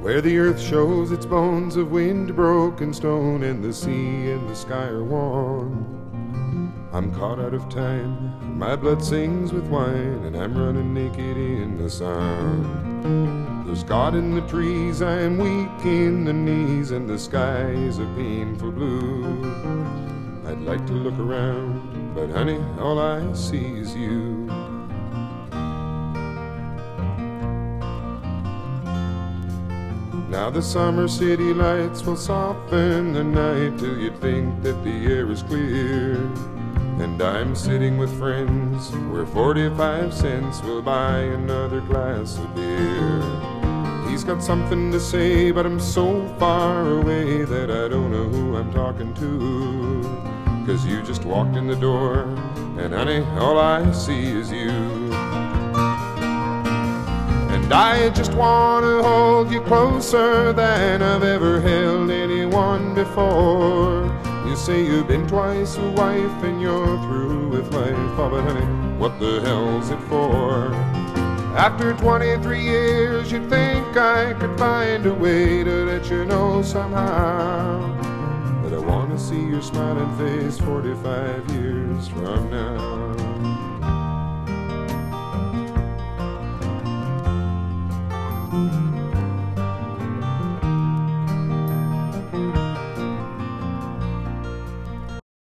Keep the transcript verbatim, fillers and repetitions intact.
where the earth shows its bones of wind-broken stone, and the sea and the sky are one. I'm caught out of time, my blood sings with wine, and I'm running naked in the sun. There's God in the trees, I am weak in the knees, and the sky is a painful blue. I'd like to look around, but honey, all I see is you. Now the summer city lights will soften the night till you think that the air is clear. And I'm sitting with friends where forty-five cents will buy another glass of beer. He's got something to say, but I'm so far away that I don't know who I'm talking to. 'Cause you just walked in the door, and honey, all I see is you. And I just wanna hold you closer than I've ever held anyone before. You say you've been twice a wife and you're through with life. Oh, but honey, what the hell's it for? After twenty-three years, you'd think I could find a way to let you know somehow that I wanna see your smiling face forty-five years from now.